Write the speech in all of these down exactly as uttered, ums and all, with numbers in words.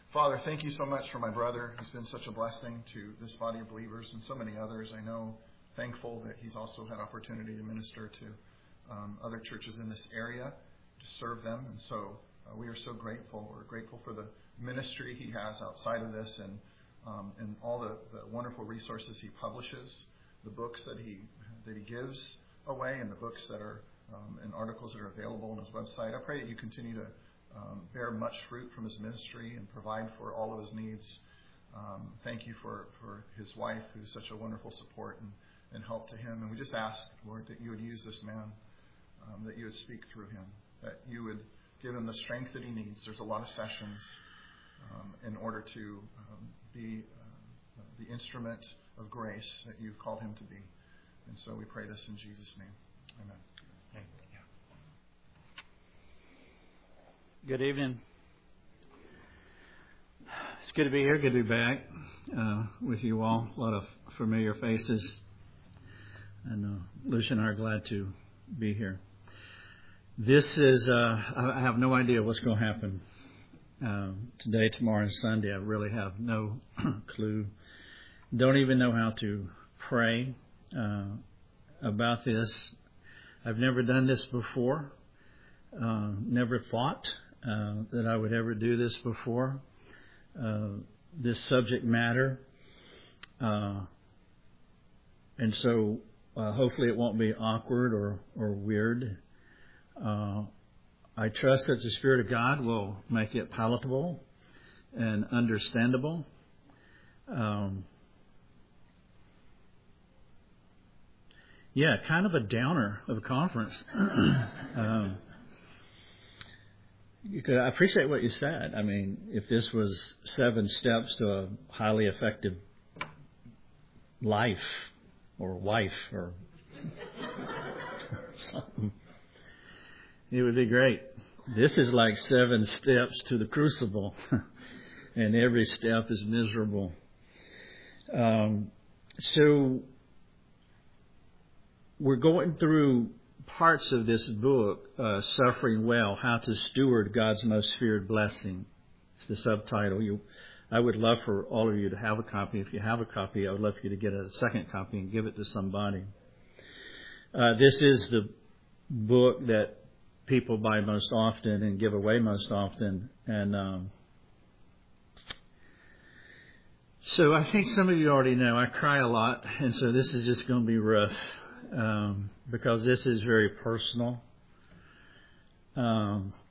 Father, thank you so much for my brother. He's been such a blessing to this body of believers and so many others. I know, thankful that he's also had opportunity to minister to um, other churches in this area, to serve them. And so uh, we are so grateful. We're grateful for the ministry he has outside of this and um, and all the, the wonderful resources he publishes, the books that he that he gives away, and the books that are um, and articles that are available on his website. I pray that you continue to Um, bear much fruit from his ministry and provide for all of his needs. Um, thank you for, for his wife, who's such a wonderful support and, and help to him. And we just ask, Lord, that you would use this man, um, that you would speak through him, that you would give him the strength that he needs. There's a lot of sessions um, in order to um, be uh, the instrument of grace that you've called him to be. And so we pray this in Jesus' name. Amen. Good evening. It's good to be here. Good to be back uh, with you all. A lot of familiar faces. And uh, Lucia and I are glad to be here. This is, uh, I have no idea what's going to happen uh, today, tomorrow, and Sunday. I really have no clue. Don't even know how to pray uh, about this. I've never done this before. Uh, never thought Uh, that I would ever do this before, uh, this subject matter. Uh, and so uh, hopefully it won't be awkward or, or weird. Uh, I trust that the Spirit of God will make it palatable and understandable. Um, yeah, kind of a downer of a conference. um, You could, I appreciate what you said. I mean, if this was seven steps to a highly effective life or wife or something, it would be great. This is like seven steps to the crucible, and every step is miserable. Um, so we're going through parts of this book, uh, Suffering Well, How to Steward God's Most Feared Blessing. It's the subtitle. You, I would love for all of you to have a copy. If you have a copy, I would love for you to get a second copy and give it to somebody. Uh, this is the book that people buy most often and give away most often. And um, so I think some of you already know I cry a lot, and so this is just going to be rough. Um, because this is very personal. Um,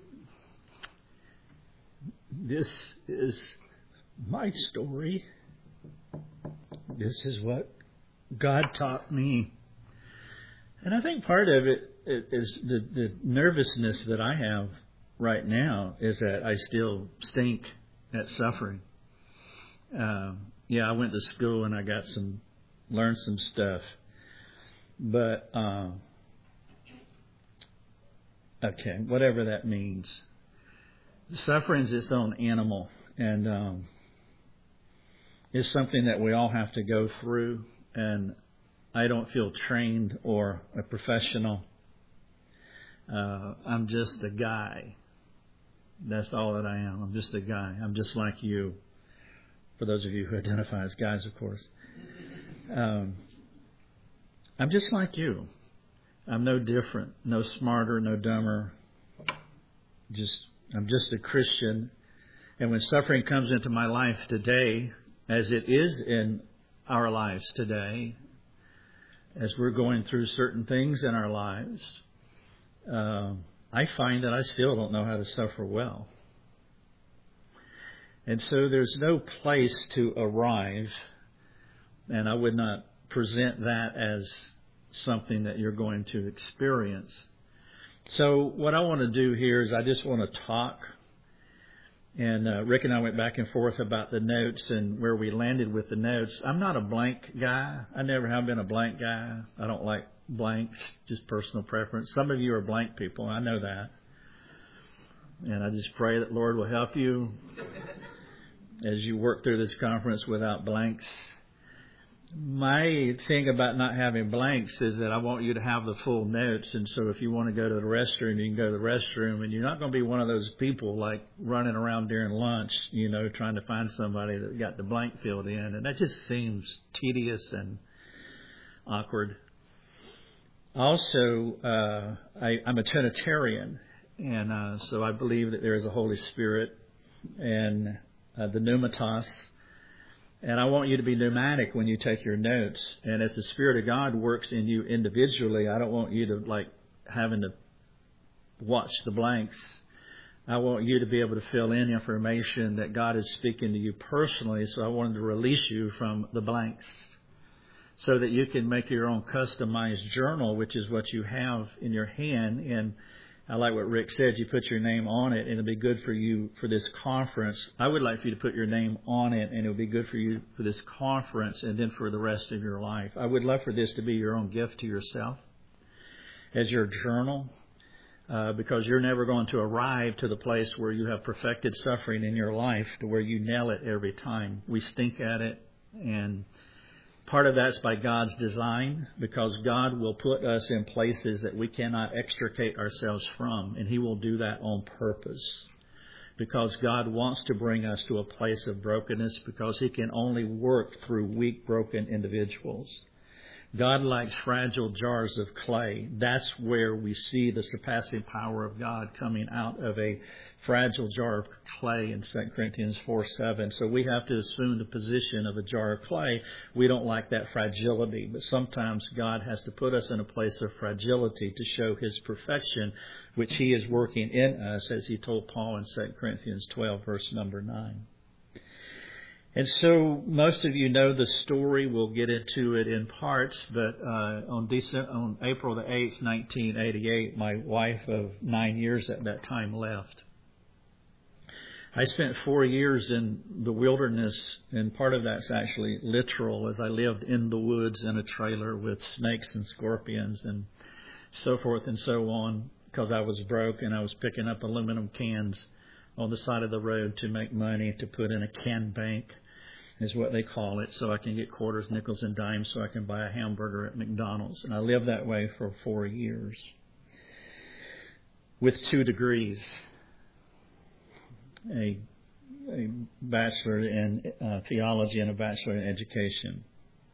this is my story. This is what God taught me. And I think part of it is the, the nervousness that I have right now is that I still stink at suffering. Um, yeah, I went to school and I got some, learned some stuff. But, uh, okay, whatever that means. Suffering is its own animal, and um, it's something that we all have to go through, and I don't feel trained or a professional. Uh, I'm just a guy. That's all that I am. I'm just a guy. I'm just like you, for those of you who identify as guys, of course. Um I'm just like you. I'm no different, no smarter, no dumber. Just, I'm just a Christian. And when suffering comes into my life today, as it is in our lives today, as we're going through certain things in our lives, uh, I find that I still don't know how to suffer well. And so there's no place to arrive, and I would not present that as something that you're going to experience. So what I want to do here is I just want to talk. And uh, Rick and I went back and forth about the notes and where we landed with the notes. I'm not a blank guy. I never have been a blank guy. I don't like blanks, just personal preference. Some of you are blank people. I know that. And I just pray that Lord will help you as you work through this conference without blanks. My thing about not having blanks is that I want you to have the full notes. And so if you want to go to the restroom, you can go to the restroom. And you're not going to be one of those people like running around during lunch, you know, trying to find somebody that got the blank filled in. And that just seems tedious and awkward. Also, uh, I, I'm a Trinitarian. And uh, so I believe that there is a Holy Spirit and uh, the pneumatos. And I want you to be pneumatic when you take your notes. And as the Spirit of God works in you individually, I don't want you to like having to watch the blanks. I want you to be able to fill in information that God is speaking to you personally. So I wanted to release you from the blanks so that you can make your own customized journal, which is what you have in your hand. And I like what Rick said. You put your name on it, and it'll be good for you for this conference. I would like for you to put your name on it, and it'll be good for you for this conference and then for the rest of your life. I would love for this to be your own gift to yourself as your journal, uh, because you're never going to arrive to the place where you have perfected suffering in your life to where you nail it every time. We stink at it, and part of that's by God's design, because God will put us in places that we cannot extricate ourselves from, and He will do that on purpose. Because God wants to bring us to a place of brokenness, because He can only work through weak, broken individuals. God likes fragile jars of clay. That's where we see the surpassing power of God coming out of a fragile jar of clay in Second Corinthians four seven. So we have to assume the position of a jar of clay. We don't like that fragility, but sometimes God has to put us in a place of fragility to show His perfection, which He is working in us, as He told Paul in Second Corinthians twelve, verse number nine. And so most of you know the story. We'll get into it in parts, but uh, on, December, on April the eighth, nineteen eighty-eight, my wife of nine years at that time left. I spent four years in the wilderness, and part of that's actually literal, as I lived in the woods in a trailer with snakes and scorpions and so forth and so on, because I was broke and I was picking up aluminum cans on the side of the road to make money to put in a can bank, is what they call it, so I can get quarters, nickels, and dimes so I can buy a hamburger at McDonald's. And I lived that way for four years with two degrees. A, a bachelor in uh, theology and a bachelor in education.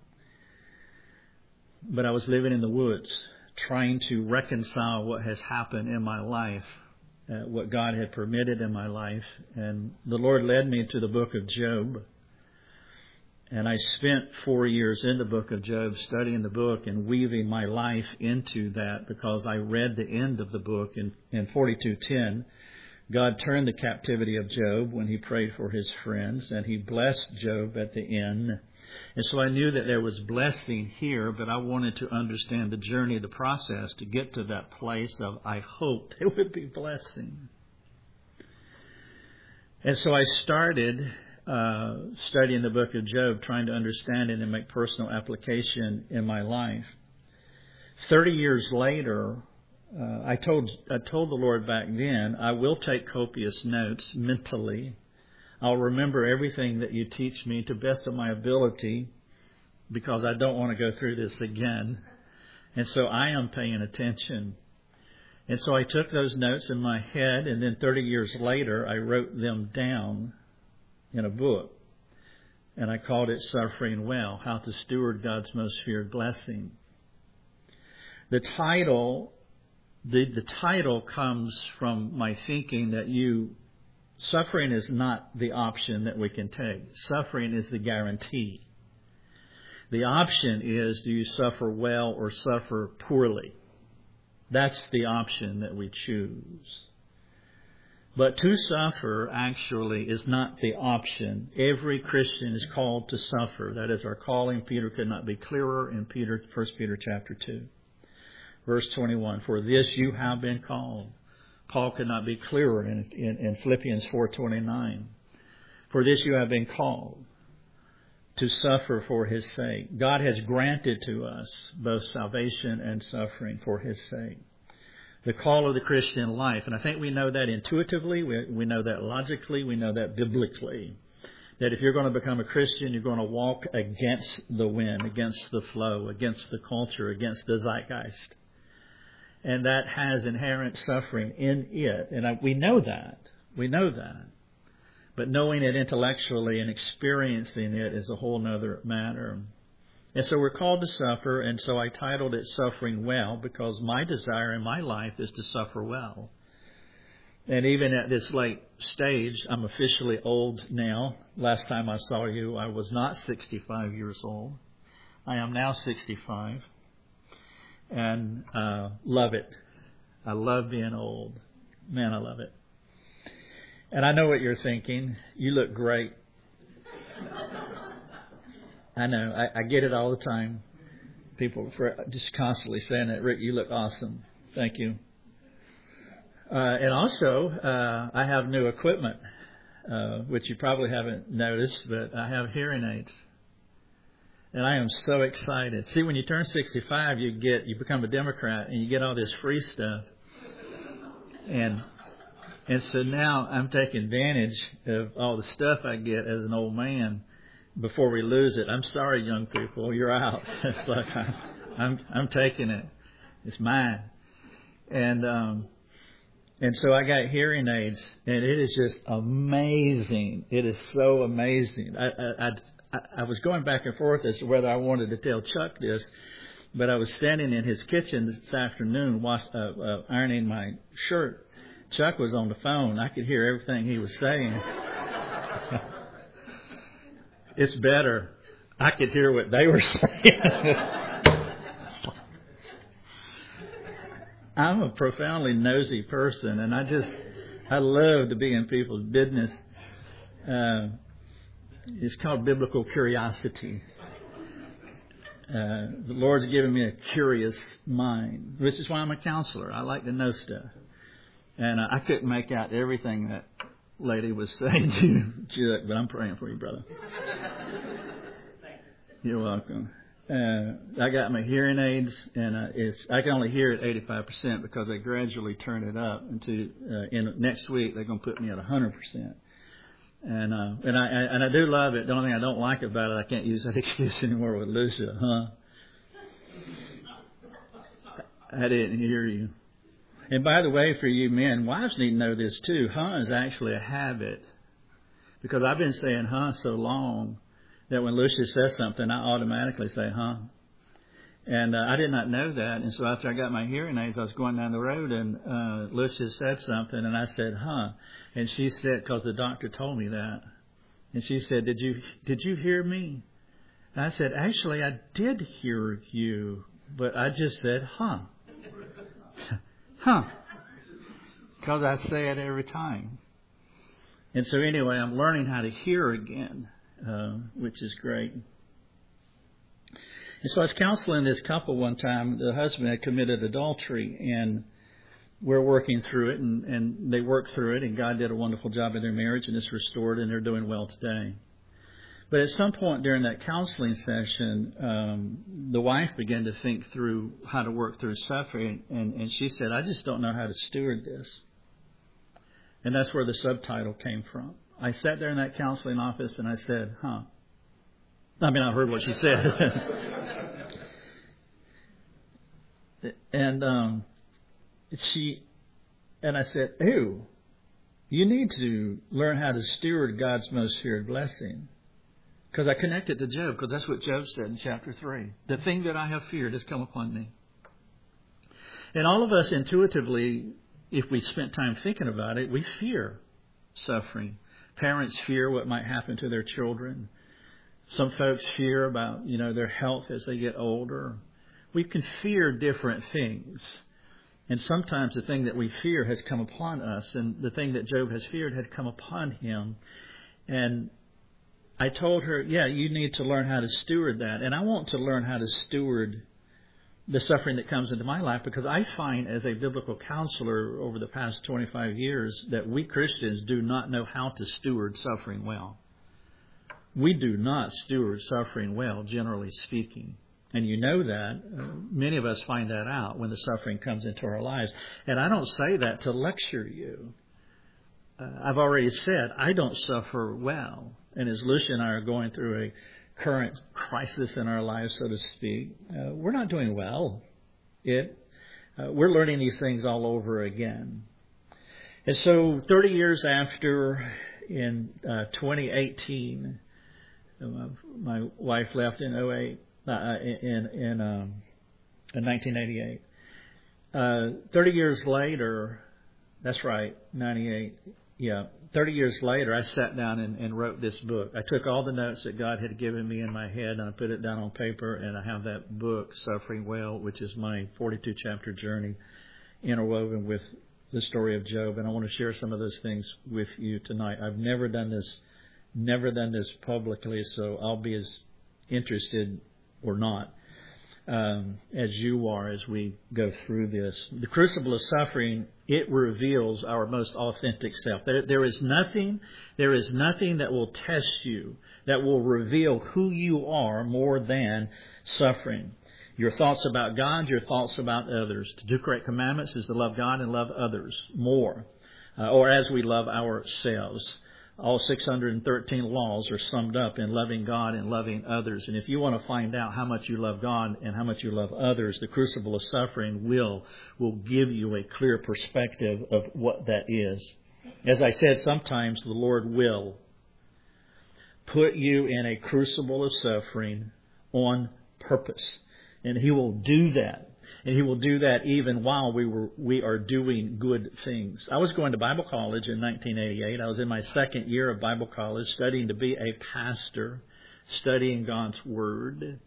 But I was living in the woods, trying to reconcile what has happened in my life, uh, what God had permitted in my life. And the Lord led me to the book of Job. And I spent four years in the book of Job, studying the book and weaving my life into that, because I read the end of the book in, in forty-two ten. God turned the captivity of Job when he prayed for his friends, and He blessed Job at the end. And so I knew that there was blessing here, but I wanted to understand the journey, the process to get to that place of I hoped it would be blessing. And so I started uh, studying the book of Job, trying to understand it and make personal application in my life. Thirty years later, Uh, I told I told the Lord back then, I will take copious notes mentally. I'll remember everything that you teach me to best of my ability, because I don't want to go through this again. And so I am paying attention. And so I took those notes in my head, and then thirty years later, I wrote them down in a book. And I called it Suffering Well, How to Steward God's Most Feared Blessing. The title... The, the title comes from my thinking that you, suffering is not the option that we can take. Suffering is the guarantee. The option is, do you suffer well or suffer poorly? That's the option that we choose. But to suffer actually is not the option. Every Christian is called to suffer. That is our calling. Peter could not be clearer in Peter, First Peter chapter two. Verse twenty-one, for this you have been called. Paul could not be clearer in, in, in Philippians four twenty-nine. For this you have been called, to suffer for His sake. God has granted to us both salvation and suffering for His sake. The call of the Christian life. And I think we know that intuitively. We, we know that logically. We know that biblically. That if you're going to become a Christian, you're going to walk against the wind, against the flow, against the culture, against the zeitgeist. And that has inherent suffering in it. And I, we know that. We know that. But knowing it intellectually and experiencing it is a whole other matter. And so we're called to suffer, and so I titled it Suffering Well, because my desire in my life is to suffer well. And even at this late stage, I'm officially old now. Last time I saw you, I was not sixty-five years old. I am now sixty-five. And uh, love it. I love being old. Man, I love it. And I know what you're thinking. You look great. I know. I, I get it all the time. People for just constantly saying that. Rick, you look awesome. Thank you. Uh, and also, uh, I have new equipment, uh, which you probably haven't noticed, but I have hearing aids. And I am so excited. See, when you turn sixty-five, you get you become a Democrat, and you get all this free stuff. And and so now I'm taking advantage of all the stuff I get as an old man before we lose it. I'm sorry, young people, you're out. It's like I'm I'm, I'm taking it. It's mine. And um, and so I got hearing aids, and it is just amazing. It is so amazing. I I. I I was going back and forth as to whether I wanted to tell Chuck this, but I was standing in his kitchen this afternoon wash, uh, uh, ironing my shirt. Chuck was on the phone. I could hear everything he was saying. It's better. I could hear what they were saying. I'm a profoundly nosy person, and I just, I love to be in people's business. Uh, It's called biblical curiosity. Uh, the Lord's given me a curious mind, which is why I'm a counselor. I like to know stuff. And uh, I couldn't make out everything that lady was saying to you, Chuck, but I'm praying for you, brother. You're welcome. Uh, I got my hearing aids, and uh, it's I can only hear it eighty-five percent because they gradually turn it up. Into uh, in next week they're going to put me at one hundred percent. And uh, and I and I do love it. The only thing I don't like about it, I can't use that excuse anymore with Lucia, huh? I didn't hear you. And by the way, for you men, wives need to know this too. Huh is actually a habit, because I've been saying huh so long that when Lucia says something, I automatically say huh. And uh, I did not know that. And so after I got my hearing aids, I was going down the road, and uh, Lucia said something, and I said huh. And she said, because the doctor told me that. And she said, did you did you hear me? And I said, actually, I did hear you, but I just said, huh. Huh. Because I say it every time. And so anyway, I'm learning how to hear again, uh, which is great. And so I was counseling this couple one time. The husband had committed adultery, and we're working through it, and, and they worked through it, and God did a wonderful job in their marriage, and it's restored, and they're doing well today. But at some point during that counseling session, um, the wife began to think through how to work through suffering, and, and she said, I just don't know how to steward this. And that's where the subtitle came from. I sat there in that counseling office, and I said, huh. I mean, I heard what she said. and um, she, and I said, ew, you need to learn how to steward God's most feared blessing. Because I connected to Job, because that's what Job said in chapter three. The thing that I have feared has come upon me. And all of us intuitively, if we spent time thinking about it, we fear suffering. Parents fear what might happen to their children. Some folks fear about, you know, their health as they get older. We can fear different things. And sometimes the thing that we fear has come upon us, and the thing that Job has feared had come upon him. And I told her, yeah, you need to learn how to steward that. And I want to learn how to steward the suffering that comes into my life, because I find as a biblical counselor over the past twenty-five years that we Christians do not know how to steward suffering well. We do not steward suffering well, generally speaking. And you know that. Many of us find that out when the suffering comes into our lives. And I don't say that to lecture you. uh, I've already said, I don't suffer well. And as Lucia and I are going through a current crisis in our lives, so to speak, uh, we're not doing well. It, uh, we're learning these things all over again. And so thirty years after, in uh, twenty eighteen, uh, my wife left in oh eight, uh, in, in, um, in nineteen eighty-eight. Uh, thirty years later, that's right, ninety-eight, yeah. thirty years later, I sat down and, and wrote this book. I took all the notes that God had given me in my head, and I put it down on paper, and I have that book, Suffering Well, which is my forty-two chapter journey, interwoven with the story of Job. And I want to share some of those things with you tonight. I've never done this, never done this publicly, so I'll be as interested or not um, as you are as we go through this. The crucible of suffering, it reveals our most authentic self. There, there is nothing, there is nothing that will test you, that will reveal who you are more than suffering. Your thoughts about God, your thoughts about others. To do correct commandments is to love God and love others more, uh, or as we love ourselves. All six hundred thirteen laws are summed up in loving God and loving others. And if you want to find out how much you love God and how much you love others, the crucible of suffering will, will give you a clear perspective of what that is. As I said, sometimes the Lord will put you in a crucible of suffering on purpose. And He will do that. And He will do that even while we were we are doing good things. I was going to Bible college in nineteen eighty-eight. I was in my second year of Bible college, studying to be a pastor, studying God's Word,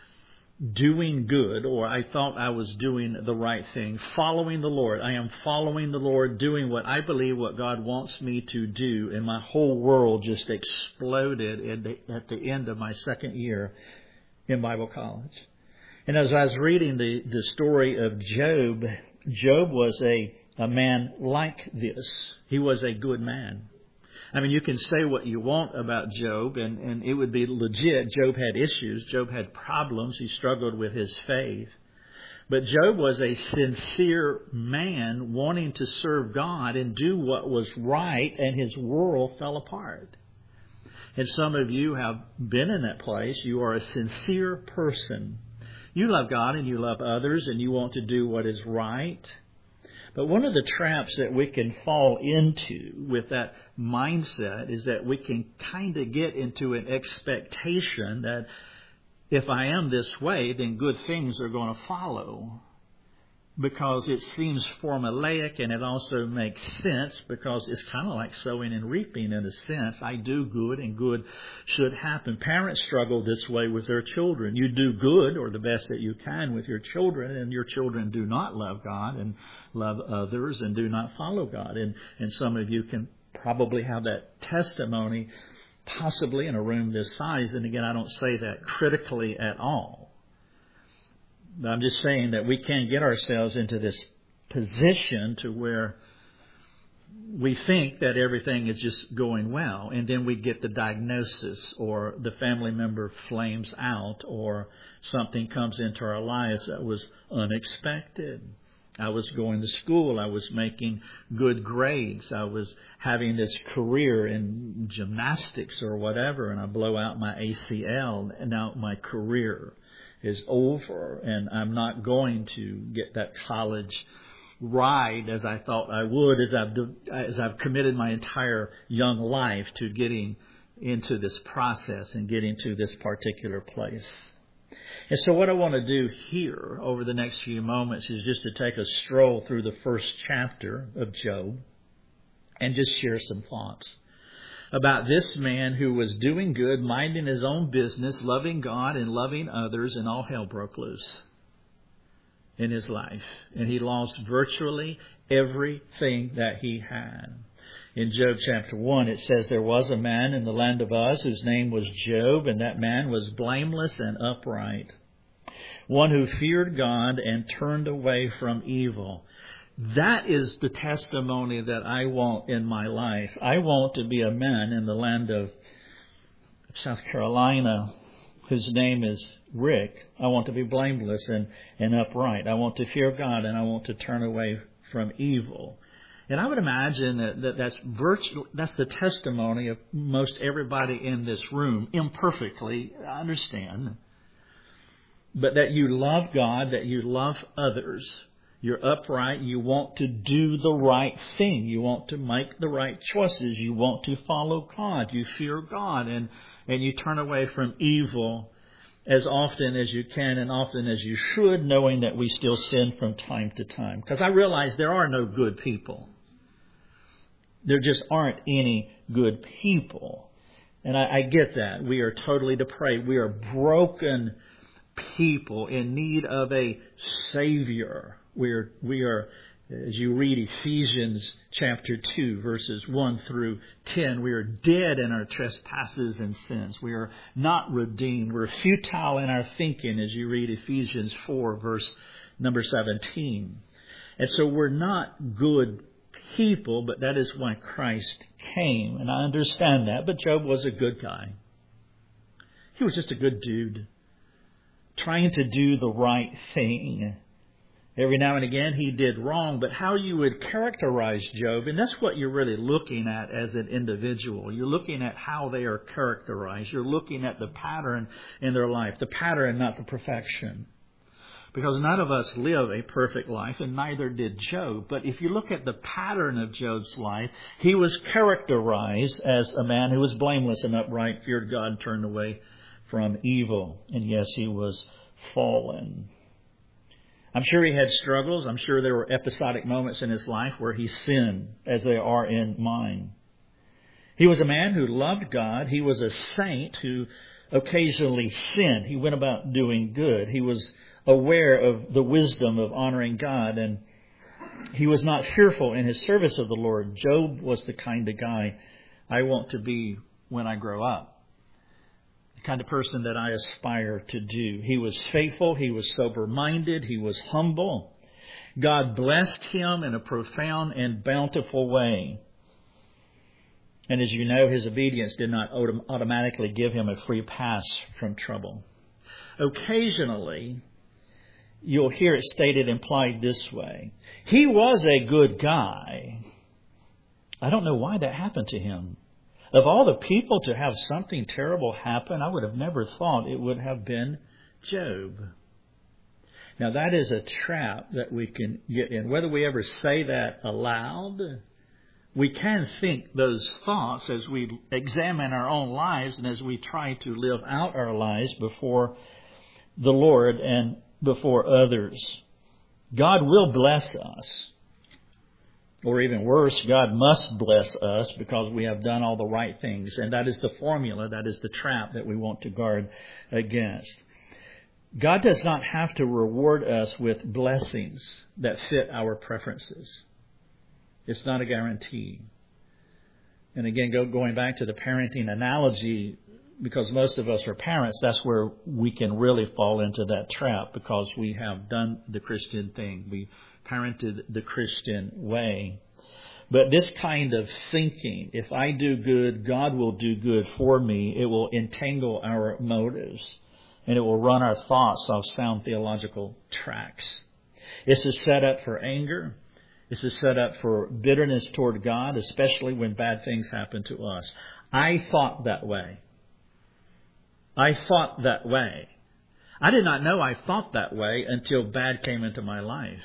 doing good, or I thought I was doing the right thing, following the Lord. I am following the Lord, doing what I believe what God wants me to do. And my whole world just exploded at the, at the end of my second year in Bible college. And as I was reading the, the story of Job, Job was a, a man like this. He was a good man. I mean, you can say what you want about Job, and, and it would be legit. Job had issues. Job had problems. He struggled with his faith. But Job was a sincere man wanting to serve God and do what was right, and his world fell apart. And some of you have been in that place. You are a sincere person. You love God and you love others and you want to do what is right. But one of the traps that we can fall into with that mindset is that we can kind of get into an expectation that if I am this way, then good things are going to follow. Because it seems formulaic and it also makes sense because it's kind of like sowing and reaping in a sense. I do good and good should happen. Parents struggle this way with their children. You do good or the best that you can with your children, and your children do not love God and love others and do not follow God. And, and some of you can probably have that testimony possibly in a room this size. And again, I don't say that critically at all. I'm just saying that we can get ourselves into this position to where we think that everything is just going well, and then we get the diagnosis, or the family member flames out, or something comes into our lives that was unexpected. I was going to school. I was making good grades. I was having this career in gymnastics or whatever, and I blow out my A C L, and now my career is over, and I'm not going to get that college ride as I thought I would, as I've as I've committed my entire young life to getting into this process and getting to this particular place. And so what I want to do here over the next few moments is just to take a stroll through the first chapter of Job and just share some thoughts about this man who was doing good, minding his own business, loving God and loving others, and all hell broke loose in his life. And he lost virtually everything that he had. In Job chapter one, it says, there was a man in the land of Uz whose name was Job, and that man was blameless and upright, one who feared God and turned away from evil. That is the testimony that I want in my life. I want to be a man in the land of South Carolina whose name is Rick. I want to be blameless and, and upright. I want to fear God, and I want to turn away from evil. And I would imagine that, that that's virtual, that's the testimony of most everybody in this room, imperfectly, I understand. But that you love God, that you love others, you're upright, you want to do the right thing, you want to make the right choices, you want to follow God, you fear God, and, and you turn away from evil as often as you can and often as you should, knowing that we still sin from time to time. Because I realize there are no good people. There just aren't any good people. And I, I get that. We are totally depraved. We are broken people in need of a Savior. We are, we are, as you read Ephesians chapter two, verses one through ten, we are dead in our trespasses and sins. We are not redeemed. We're futile in our thinking, as you read Ephesians four, verse number seventeen. And so we're not good people, but that is why Christ came. And I understand that. But Job was a good guy. He was just a good dude, trying to do the right thing. Every now and again he did wrong, but how you would characterize Job, and that's what you're really looking at as an individual. You're looking at how they are characterized. You're looking at the pattern in their life, the pattern, not the perfection. Because none of us live a perfect life, and neither did Job. But if you look at the pattern of Job's life, he was characterized as a man who was blameless and upright, feared God, turned away from evil. And yes, he was fallen. I'm sure he had struggles. I'm sure there were episodic moments in his life where he sinned, as there are in mine. He was a man who loved God. He was a saint who occasionally sinned. He went about doing good. He was aware of the wisdom of honoring God, and he was not fearful in his service of the Lord. Job was the kind of guy I want to be when I grow up. The kind of person that I aspire to do. He was faithful. He was sober-minded. He was humble. God blessed him in a profound and bountiful way. And as you know, his obedience did not autom- automatically give him a free pass from trouble. Occasionally, you'll hear it stated, implied this way. He was a good guy. I don't know why that happened to him. Of all the people to have something terrible happen, I would have never thought it would have been Job. Now that is a trap that we can get in. Whether we ever say that aloud, we can think those thoughts as we examine our own lives and as we try to live out our lives before the Lord and before others. God will bless us. Or even worse, God must bless us because we have done all the right things. And that is the formula, that is the trap that we want to guard against. God does not have to reward us with blessings that fit our preferences. It's not a guarantee. And again, go, going back to the parenting analogy, because most of us are parents, that's where we can really fall into that trap because we have done the Christian thing. We parented the Christian way. But this kind of thinking, if I do good, God will do good for me, it will entangle our motives and it will run our thoughts off sound theological tracks. It's a setup for anger. It's a setup for bitterness toward God, especially when bad things happen to us. I thought that way. I thought that way. I did not know I thought that way until bad came into my life.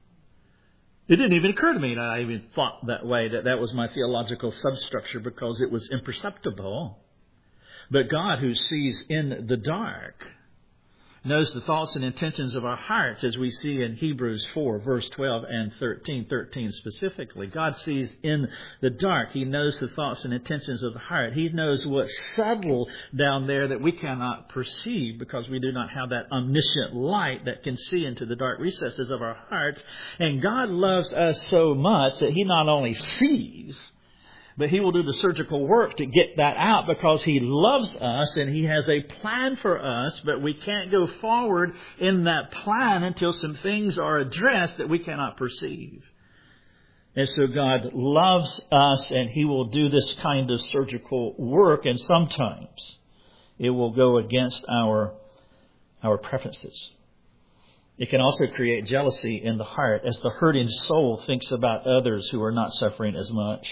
It didn't even occur to me that I even thought that way, that that was my theological substructure because it was imperceptible. But God, who sees in the dark, knows the thoughts and intentions of our hearts, as we see in Hebrews four, verse twelve and thirteen, thirteen specifically. God sees in the dark. He knows the thoughts and intentions of the heart. He knows what's subtle down there that we cannot perceive because we do not have that omniscient light that can see into the dark recesses of our hearts. And God loves us so much that He not only sees, but He will do the surgical work to get that out because He loves us and He has a plan for us, but we can't go forward in that plan until some things are addressed that we cannot perceive. And so God loves us and He will do this kind of surgical work, and sometimes it will go against our, our preferences. It can also create jealousy in the heart as the hurting soul thinks about others who are not suffering as much,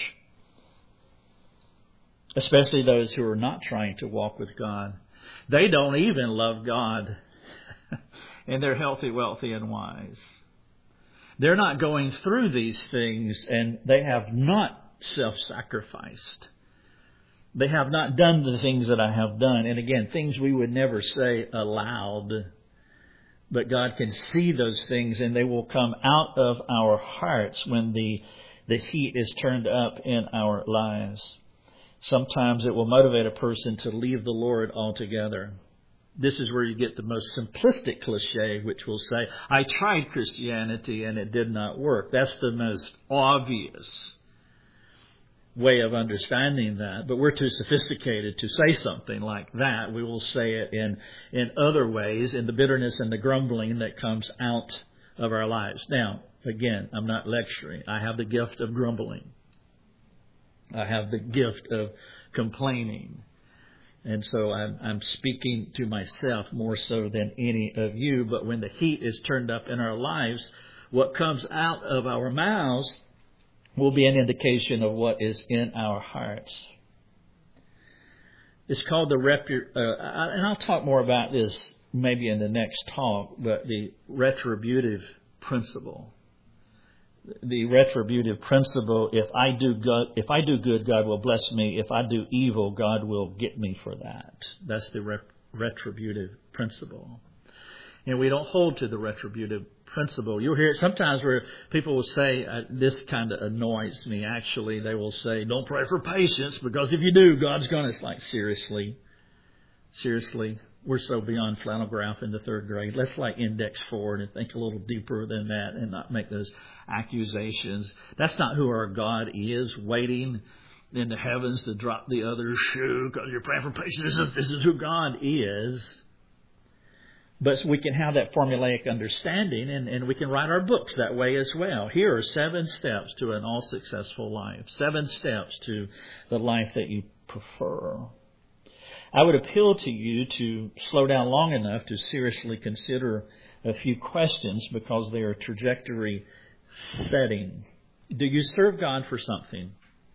especially those who are not trying to walk with God. They don't even love God, and they're healthy, wealthy, and wise. They're not going through these things, and they have not self-sacrificed. They have not done the things that I have done. And again, things we would never say aloud. But God can see those things, and they will come out of our hearts when the, the heat is turned up in our lives. Sometimes it will motivate a person to leave the Lord altogether. This is where you get the most simplistic cliche, which will say, I tried Christianity and it did not work. That's the most obvious way of understanding that, but we're too sophisticated to say something like that. We will say it in, in other ways, in the bitterness and the grumbling that comes out of our lives. Now, again, I'm not lecturing. I have the gift of grumbling. I have the gift of complaining. And so I'm, I'm speaking to myself more so than any of you. But when the heat is turned up in our lives, what comes out of our mouths will be an indication of what is in our hearts. It's called the repu- uh, and I'll talk more about this maybe in the next talk, but the retributive principle. The retributive principle, if I do good, if I do good, God will bless me. If I do evil, God will get me for that. That's the rep- retributive principle. And we don't hold to the retributive principle. You'll hear it sometimes where people will say, uh, this kind of annoys me actually. They will say, don't pray for patience because if you do, God's going to... It's like, seriously? Seriously? We're so beyond flannel graph in the third grade. Let's like index forward and think a little deeper than that and not make those accusations. That's not who our God is, waiting in the heavens to drop the other shoe because you're praying for patience. This is, this is who God is. But we can have that formulaic understanding, and, and we can write our books that way as well. Here are seven steps to an all-successful life. Seven steps to the life that you prefer. I would appeal to you to slow down long enough to seriously consider a few questions because they are trajectory setting. Do you serve God for something?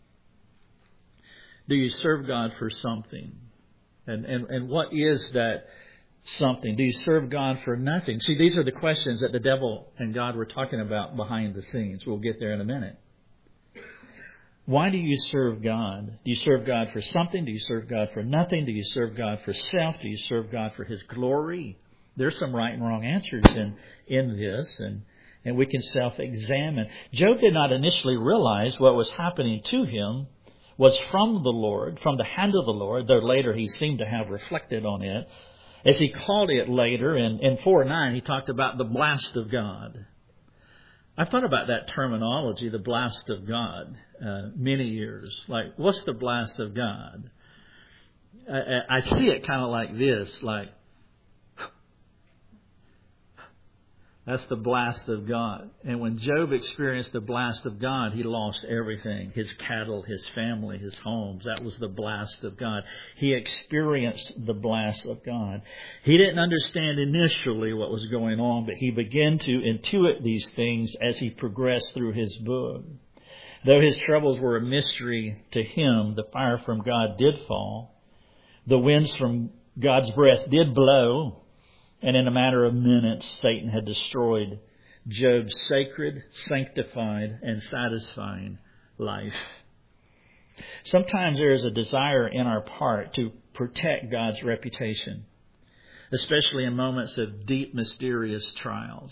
Do you serve God for something? And, and, and what is that something? Do you serve God for nothing? See, these are the questions that the devil and God were talking about behind the scenes. We'll get there in a minute. Why do you serve God? Do you serve God for something? Do you serve God for nothing? Do you serve God for self? Do you serve God for His glory? There's some right and wrong answers in, in this, and, and we can self-examine. Job did not initially realize what was happening to him was from the Lord, from the hand of the Lord, though later he seemed to have reflected on it. As he called it later in, in four nine, he talked about the blast of God. I've thought about that terminology, the blast of God, uh, many years. Like, what's the blast of God? I, I see it kind of like this, like, that's the blast of God. And when Job experienced the blast of God, he lost everything. His cattle, his family, his homes. That was the blast of God. He experienced the blast of God. He didn't understand initially what was going on, but he began to intuit these things as he progressed through his book. Though his troubles were a mystery to him, the fire from God did fall. The winds from God's breath did blow. And in a matter of minutes, Satan had destroyed Job's sacred, sanctified, and satisfying life. Sometimes there is a desire in our part to protect God's reputation, especially in moments of deep, mysterious trials.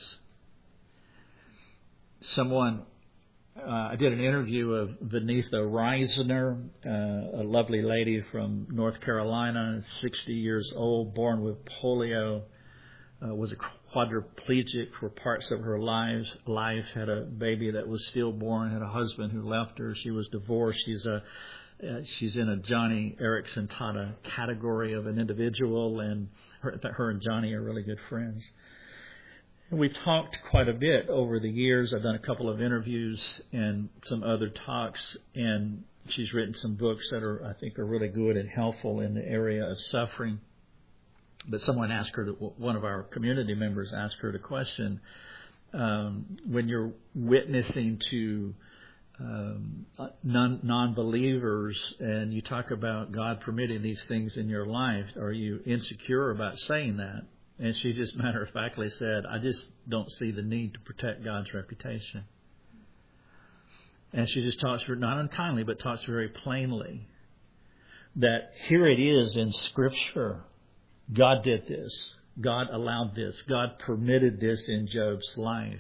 Someone, uh, I did an interview of Vanitha Reisner, uh, a lovely lady from North Carolina, sixty years old, born with polio. Uh, was a quadriplegic for parts of her lives, life, had a baby that was stillborn, had a husband who left her. She was divorced. She's a uh, she's in a Johnny Erickson Tata category of an individual, and her, her and Johnny are really good friends. And we've talked quite a bit over the years. I've done a couple of interviews and some other talks, and she's written some books that are, I think, are really good and helpful in the area of suffering. but someone asked her, to, one of our community members asked her the question, um, when you're witnessing to um, non, non-believers and you talk about God permitting these things in your life, are you insecure about saying that? And she just matter-of-factly said, I just don't see the need to protect God's reputation. And she just talks, not unkindly, but talks very plainly that here it is in Scripture. God did this. God allowed this. God permitted this in Job's life.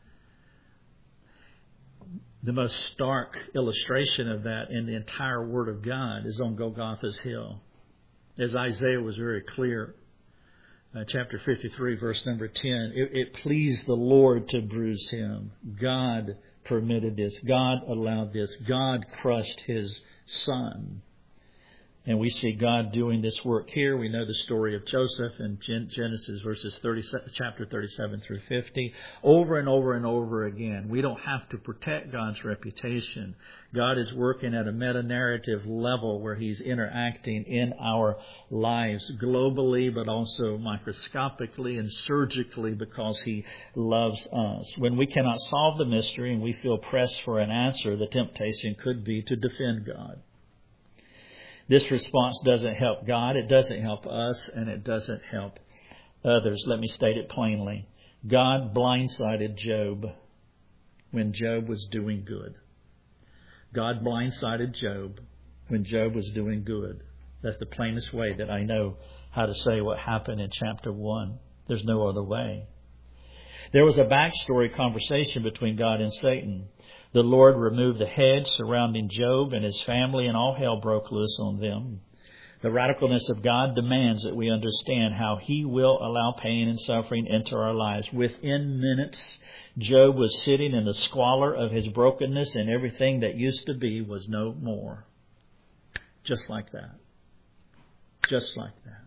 The most stark illustration of that in the entire Word of God is on Golgotha's Hill. As Isaiah was very clear, uh, chapter fifty-three, verse number ten, it, it pleased the Lord to bruise him. God permitted this. God allowed this. God crushed His Son. And we see God doing this work here. We know the story of Joseph in Genesis verses thirty, chapter thirty-seven through fifty. Over and over and over again. We don't have to protect God's reputation. God is working at a meta-narrative level where He's interacting in our lives globally, but also microscopically and surgically because He loves us. When we cannot solve the mystery and we feel pressed for an answer, the temptation could be to defend God. This response doesn't help God, it doesn't help us, and it doesn't help others. Let me state it plainly. God blindsided Job when Job was doing good. God blindsided Job when Job was doing good. That's the plainest way that I know how to say what happened in chapter one. There's no other way. There was a backstory conversation between God and Satan. The Lord removed the hedge surrounding Job and his family, and all hell broke loose on them. The radicalness of God demands that we understand how He will allow pain and suffering into our lives. Within minutes, Job was sitting in the squalor of his brokenness, and everything that used to be was no more. Just like that. Just like that.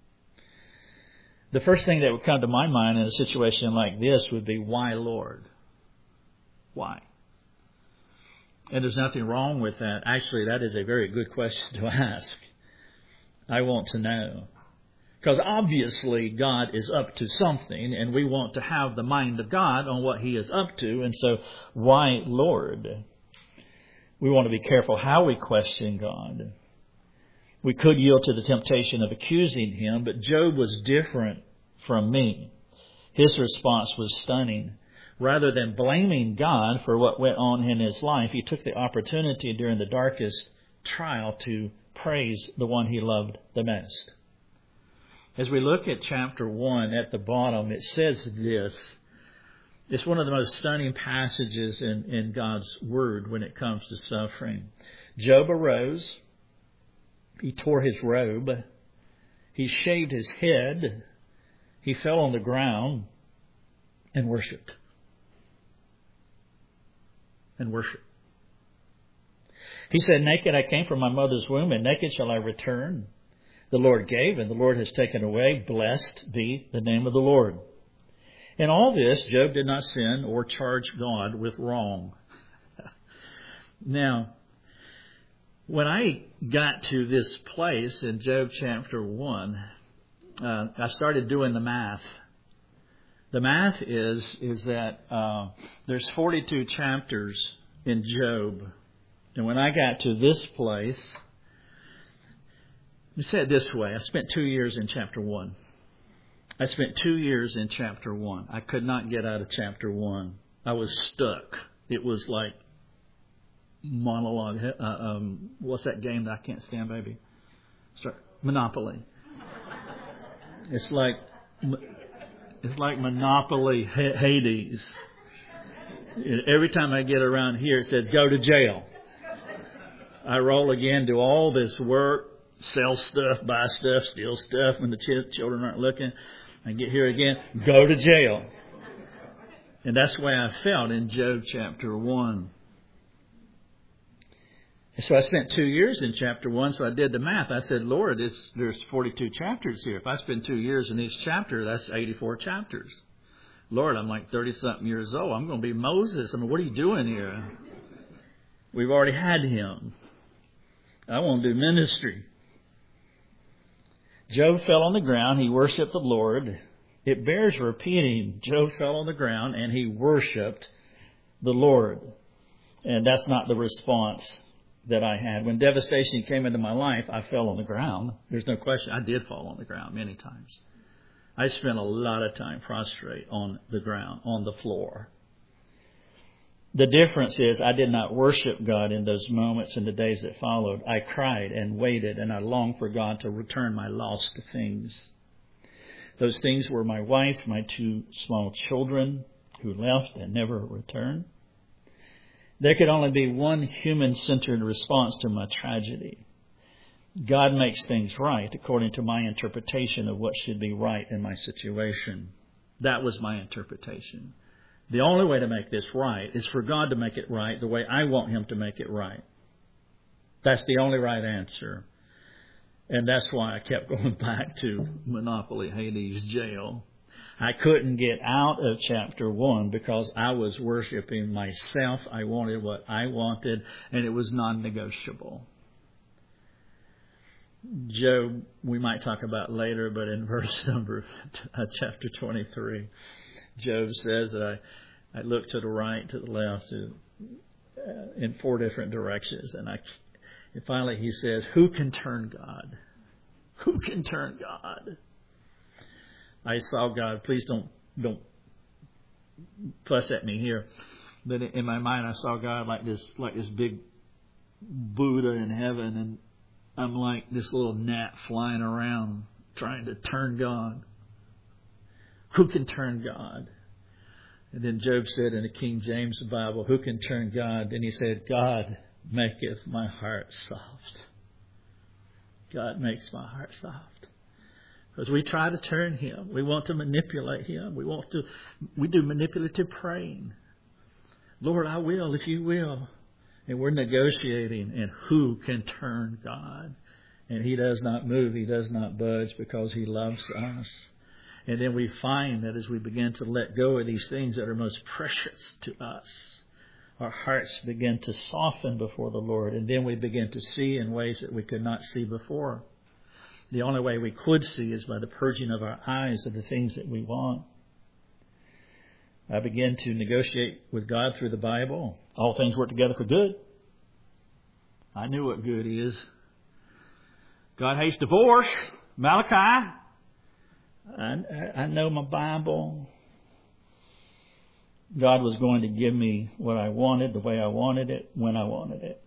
The first thing that would come to my mind in a situation like this would be, why, Lord? Why? And there's nothing wrong with that. Actually, that is a very good question to ask. I want to know. Because obviously God is up to something, and we want to have the mind of God on what He is up to. And so, why, Lord? We want to be careful how we question God. We could yield to the temptation of accusing Him, but Job was different from me. His response was stunning. Rather than blaming God for what went on in his life, he took the opportunity during the darkest trial to praise the one he loved the most. As we look at chapter one at the bottom, it says this. It's one of the most stunning passages in, in God's Word when it comes to suffering. Job arose. He tore his robe. He shaved his head. He fell on the ground and worshipped. And worship. He said, naked I came from my mother's womb, and naked shall I return. The Lord gave, and the Lord has taken away. Blessed be the name of the Lord. In all this, Job did not sin or charge God with wrong. Now, when I got to this place in Job chapter one, uh, I started doing the math. The math is is that uh, there's forty-two chapters in Job. And when I got to this place, let me say it this way. I spent two years in chapter one. I spent two years in chapter one. I could not get out of chapter one. I was stuck. It was like monologue. Uh, um, what's that game that I can't stand, baby? Start Monopoly. It's like... It's like Monopoly Hades. Every time I get around here, it says, go to jail. I roll again, do all this work, sell stuff, buy stuff, steal stuff when the ch- children aren't looking. I get here again, go to jail. And that's the way I felt in Job chapter one. So I spent two years in chapter one, so I did the math. I said, Lord, it's, there's forty-two chapters here. If I spend two years in each chapter, that's eighty-four chapters. Lord, I'm like thirty-something years old. I'm going to be Moses. I mean, what are you doing here? We've already had him. I want to do ministry. Job fell on the ground. He worshiped the Lord. It bears repeating. Job fell on the ground and he worshiped the Lord. And that's not the response that I had. When devastation came into my life, I fell on the ground. There's no question. I did fall on the ground many times. I spent a lot of time prostrate on the ground, on the floor. The difference is I did not worship God in those moments and the days that followed. I cried and waited, and I longed for God to return my lost things. Those things were my wife, my two small children who left and never returned. There could only be one human-centered response to my tragedy. God makes things right according to my interpretation of what should be right in my situation. That was my interpretation. The only way to make this right is for God to make it right the way I want Him to make it right. That's the only right answer. And that's why I kept going back to Monopoly Hades jail. I couldn't get out of chapter one because I was worshiping myself. I wanted what I wanted, and it was non-negotiable. Job, we might talk about later, but in verse number, uh, chapter twenty-three, Job says that I, I looked to the right, to the left, to, uh, in four different directions, and I, and finally he says, "Who can turn God? Who can turn God?" I saw God. Please don't don't fuss at me here. But in my mind, I saw God like this, like this big Buddha in heaven, and I'm like this little gnat flying around trying to turn God. Who can turn God? And then Job said in the King James Bible, "Who can turn God?" Then he said, "God maketh my heart soft." God makes my heart soft. Because we try to turn Him. We want to manipulate Him. We want to, we do manipulative praying. Lord, I will if you will. And we're negotiating. And who can turn God? And He does not move. He does not budge because He loves us. And then we find that as we begin to let go of these things that are most precious to us, our hearts begin to soften before the Lord. And then we begin to see in ways that we could not see before. The only way we could see is by the purging of our eyes of the things that we want. I began to negotiate with God through the Bible. All things work together for good. I knew what good is. God hates divorce. Malachi. I, I know my Bible. God was going to give me what I wanted, the way I wanted it, when I wanted it.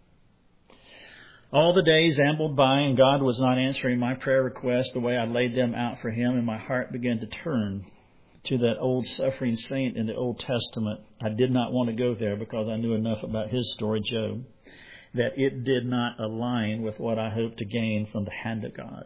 All the days ambled by, and God was not answering my prayer requests the way I laid them out for Him, and my heart began to turn to that old suffering saint in the Old Testament. I did not want to go there because I knew enough about his story, Job, that it did not align with what I hoped to gain from the hand of God.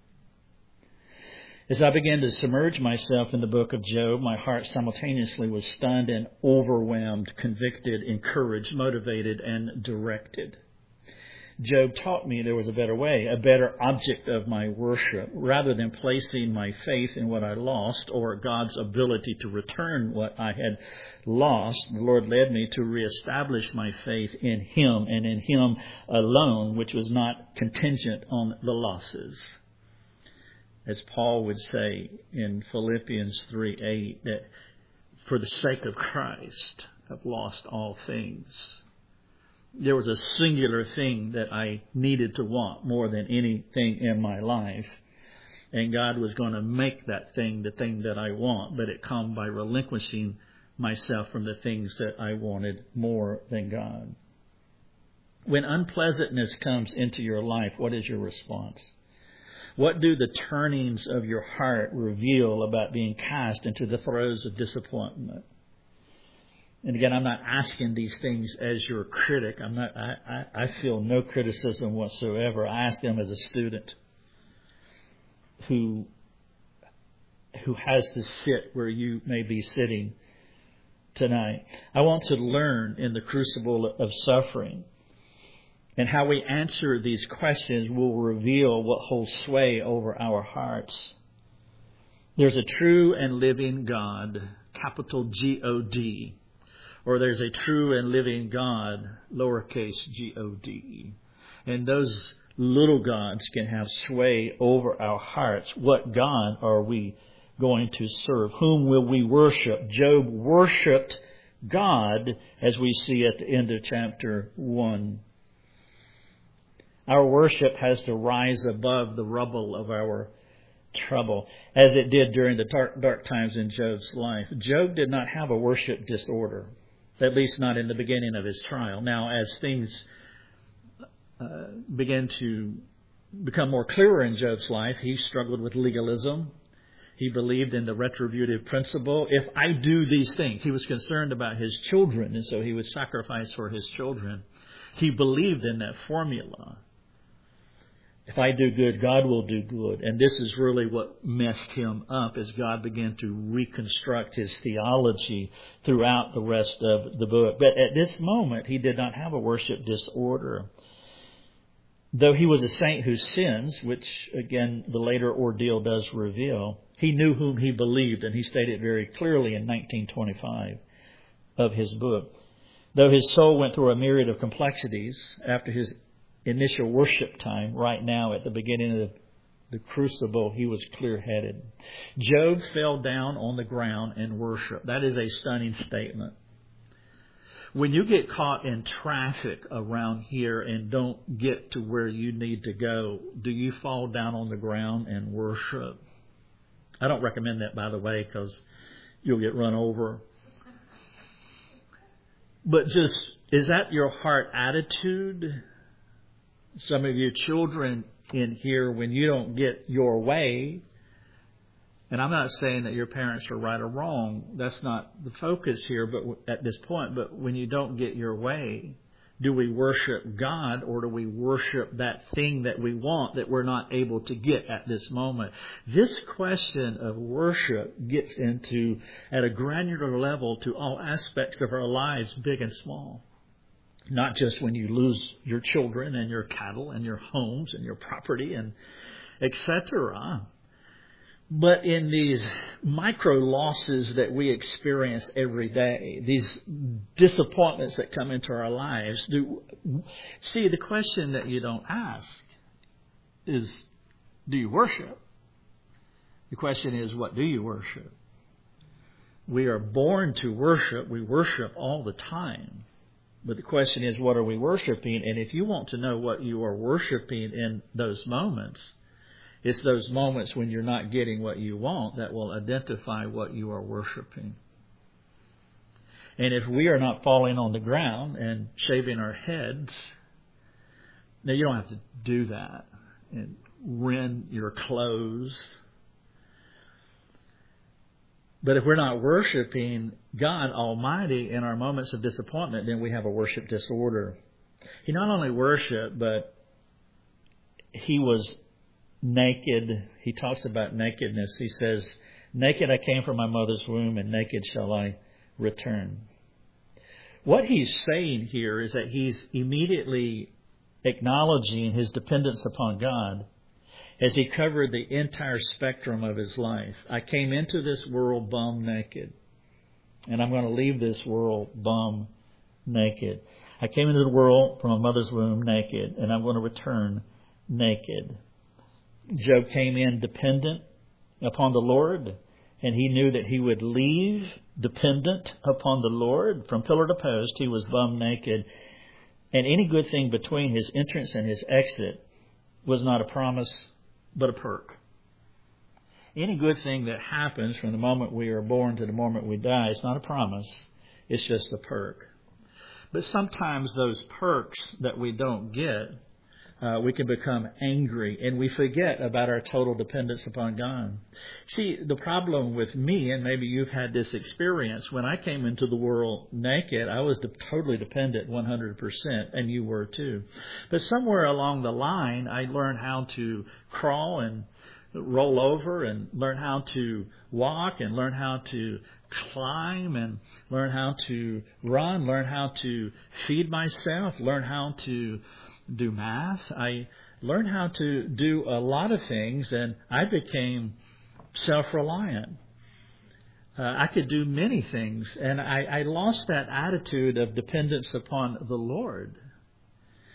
As I began to submerge myself in the book of Job, my heart simultaneously was stunned and overwhelmed, convicted, encouraged, motivated, and directed. Job taught me there was a better way, a better object of my worship. Rather than placing my faith in what I lost or God's ability to return what I had lost, the Lord led me to reestablish my faith in Him and in Him alone, which was not contingent on the losses. As Paul would say in Philippians three eight, that for the sake of Christ, I've lost all things. There was a singular thing that I needed to want more than anything in my life. And God was going to make that thing the thing that I want, but it come by relinquishing myself from the things that I wanted more than God. When unpleasantness comes into your life, what is your response? What do the turnings of your heart reveal about being cast into the throes of disappointment? And again, I'm not asking these things as your critic. I'm not. I, I, I feel no criticism whatsoever. I ask them as a student who who has to sit where you may be sitting tonight. I want to learn in the crucible of suffering. And how we answer these questions will reveal what holds sway over our hearts. There's a true and living God, capital G O D. Or there's a true and living God, lowercase G O D. And those little gods can have sway over our hearts. What God are we going to serve? Whom will we worship? Job worshipped God, as we see at the end of chapter one. Our worship has to rise above the rubble of our trouble, as it did during the dark, dark times in Job's life. Job did not have a worship disorder, at least not in the beginning of his trial. Now, as things uh, began to become more clearer in Job's life, he struggled with legalism. He believed in the retributive principle. If I do these things, he was concerned about his children, and so he would sacrifice for his children. He believed in that formula. If I do good, God will do good. And this is really what messed him up as God began to reconstruct his theology throughout the rest of the book. But at this moment, he did not have a worship disorder. Though he was a saint who sins, which, again, the later ordeal does reveal, he knew whom he believed, and he stated very clearly in nineteen twenty-five of his book. Though his soul went through a myriad of complexities after his initial worship time, right now at the beginning of the crucible, he was clear-headed. Job fell down on the ground and worshiped. That is a stunning statement. When you get caught in traffic around here and don't get to where you need to go, do you fall down on the ground and worship? I don't recommend that, by the way, because you'll get run over. But just, is that your heart attitude? Some of you children in here, when you don't get your way, and I'm not saying that your parents are right or wrong. That's not the focus here, but at this point. But when you don't get your way, do we worship God, or do we worship that thing that we want that we're not able to get at this moment? This question of worship gets into, at a granular level, to all aspects of our lives, big and small. Not just when you lose your children and your cattle and your homes and your property and et cetera, but in these micro losses that we experience every day, these disappointments that come into our lives. Do, see, the question that you don't ask is, do you worship? The question is, what do you worship? We are born to worship. We worship all the time. But the question is, what are we worshiping? And if you want to know what you are worshiping in those moments, it's those moments when you're not getting what you want that will identify what you are worshiping. And if we are not falling on the ground and shaving our heads, now you don't have to do that and rend your clothes. But if we're not worshiping God Almighty in our moments of disappointment, then we have a worship disorder. He not only worshiped, but he was naked. He talks about nakedness. He says, naked I came from my mother's womb, and naked shall I return. What he's saying here is that he's immediately acknowledging his dependence upon God as he covered the entire spectrum of his life. I came into this world bum naked, and I'm going to leave this world bum naked. I came into the world from a mother's womb naked, and I'm going to return naked. Job came in dependent upon the Lord, and he knew that he would leave dependent upon the Lord. From pillar to post, he was bum naked. And any good thing between his entrance and his exit was not a promise, but a perk. Any good thing that happens from the moment we are born to the moment we die is not a promise. It's just a perk. But sometimes those perks that we don't get, Uh, we can become angry, and we forget about our total dependence upon God. See, the problem with me, and maybe you've had this experience, when I came into the world naked, I was de- totally dependent one hundred percent, and you were too. But somewhere along the line, I learned how to crawl and roll over, and learn how to walk, and learn how to climb, and learn how to run, learn how to feed myself, learn how to do math. I learned how to do a lot of things, and I became self-reliant. Uh, I could do many things, and I, I lost that attitude of dependence upon the Lord.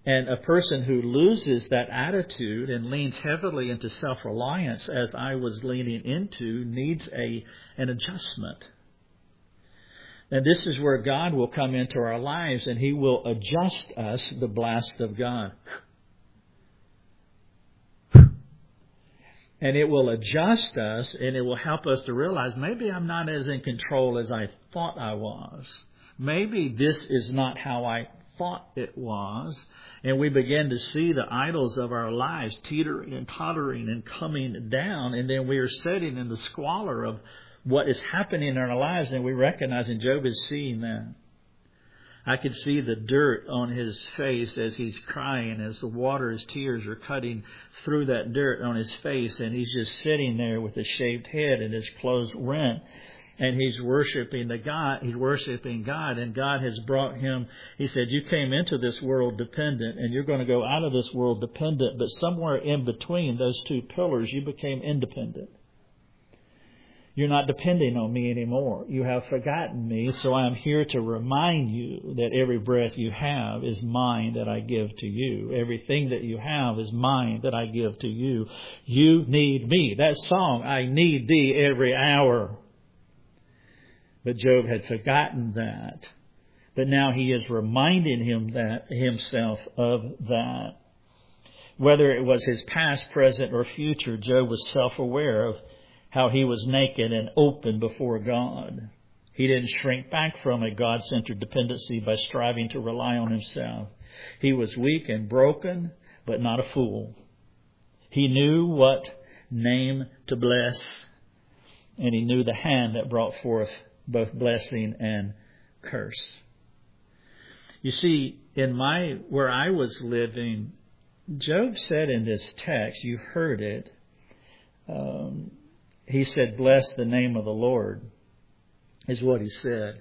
And a person who loses that attitude and leans heavily into self-reliance, as I was leaning into, needs a an adjustment. And this is where God will come into our lives and He will adjust us, the blast of God. And it will adjust us and it will help us to realize maybe I'm not as in control as I thought I was. Maybe this is not how I thought it was. And we begin to see the idols of our lives teetering and tottering and coming down. And then we are sitting in the squalor of what is happening in our lives. And we recognize, and Job is seeing that. I could see the dirt on his face as he's crying, as the water, his tears are cutting through that dirt on his face. And he's just sitting there with a shaved head and his clothes rent. And he's worshiping the God. He's worshiping God, and God has brought him. He said, "You came into this world dependent, and you're going to go out of this world dependent. But somewhere in between those two pillars, you became independent. You're not depending on me anymore. You have forgotten me, so I'm here to remind you that every breath you have is mine that I give to you. Everything that you have is mine that I give to you. You need me." That song, "I need thee every hour." But Job had forgotten that. But now he is reminding him that himself of that. Whether it was his past, present, or future, Job was self-aware of how he was naked and open before God. He didn't shrink back from a God-centered dependency by striving to rely on himself. He was weak and broken, but not a fool. He knew what name to bless, and he knew the hand that brought forth both blessing and curse. You see, in my where I was living, Job said in this text, you heard it, um, he said, "Bless the name of the Lord," is what he said.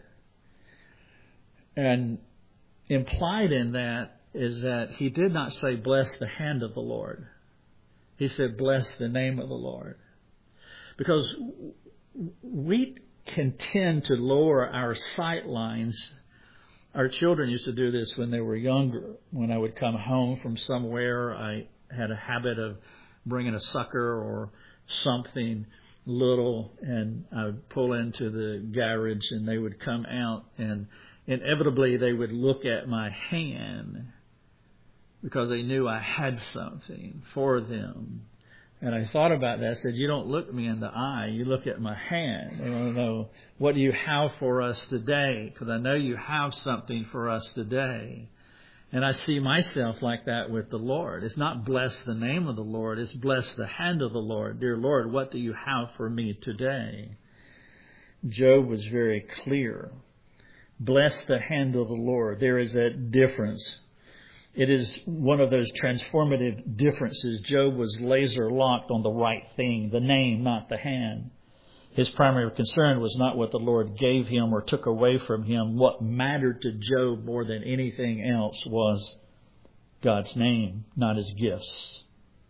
And implied in that is that he did not say, "Bless the hand of the Lord." He said, "Bless the name of the Lord." Because we can tend to lower our sight lines. Our children used to do this when they were younger. When I would come home from somewhere, I had a habit of bringing a sucker or something little, and I would pull into the garage, and they would come out, and inevitably they would look at my hand because they knew I had something for them. And I thought about that. I said, "You don't look me in the eye. You look at my hand. They want to know, what do you have for us today? Because I know you have something for us today." And I see myself like that with the Lord. It's not bless the name of the Lord. It's bless the hand of the Lord. Dear Lord, what do you have for me today? Job was very clear. Bless the hand of the Lord. There is a difference. It is one of those transformative differences. Job was laser locked on the right thing, the name, not the hand. His primary concern was not what the Lord gave him or took away from him. What mattered to Job more than anything else was God's name, not his gifts.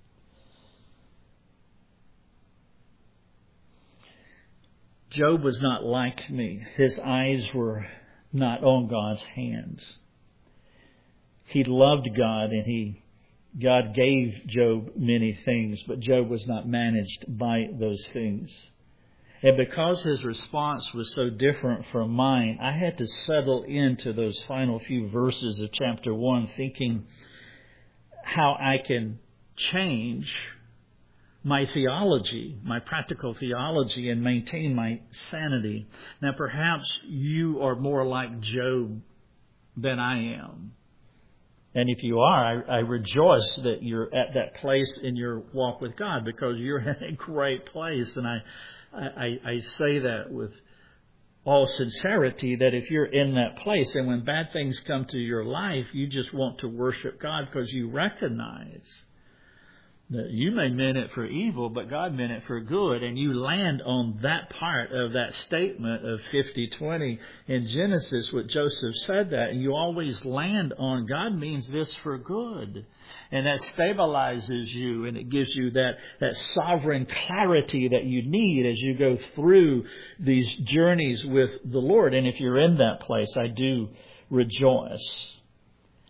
Job was not like me. His eyes were not on God's hands. He loved God, and he God gave Job many things, but Job was not managed by those things. And because his response was so different from mine, I had to settle into those final few verses of chapter one, thinking how I can change my theology, my practical theology, and maintain my sanity. Now, perhaps you are more like Job than I am. And if you are, I, I rejoice that you're at that place in your walk with God, because you're in a great place. And I, I, I say that with all sincerity, that if you're in that place and when bad things come to your life, you just want to worship God because you recognize that you may mean it for evil, but God meant it for good. And you land on that part of that statement of fifty twenty in Genesis, with Joseph said that. And you always land on God means this for good. And that stabilizes you, and it gives you that, that sovereign clarity that you need as you go through these journeys with the Lord. And if you're in that place, I do rejoice.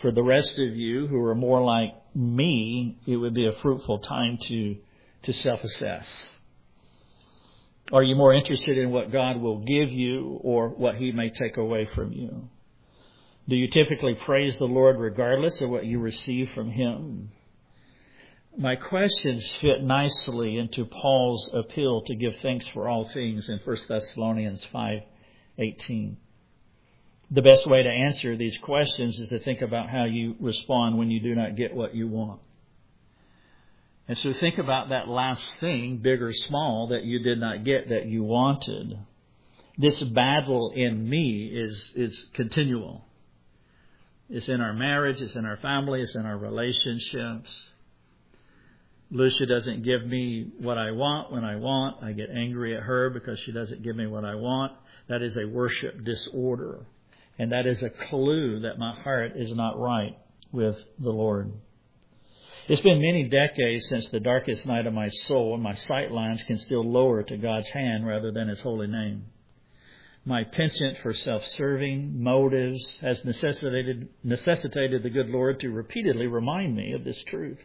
For the rest of you who are more like me, it would be a fruitful time to, to self-assess. Are you more interested in what God will give you or what He may take away from you? Do you typically praise the Lord regardless of what you receive from Him? My questions fit nicely into Paul's appeal to give thanks for all things in First Thessalonians five eighteen. The best way to answer these questions is to think about how you respond when you do not get what you want. And so think about that last thing, big or small, that you did not get that you wanted. This battle in me is, is continual. It's in our marriage, it's in our family, it's in our relationships. Lucia doesn't give me what I want when I want. I get angry at her because she doesn't give me what I want. That is a worship disorder. And that is a clue that my heart is not right with the Lord. It's been many decades since the darkest night of my soul, and my sight lines can still lower to God's hand rather than His holy name. My penchant for self-serving motives has necessitated, necessitated the good Lord to repeatedly remind me of this truth,